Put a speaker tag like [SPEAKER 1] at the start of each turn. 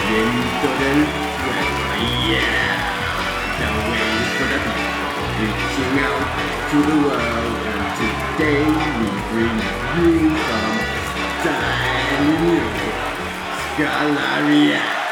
[SPEAKER 1] Viento del fuego, yeah. The waves for the people reaching out to the world, and today we bring you some tiny new Scalaria.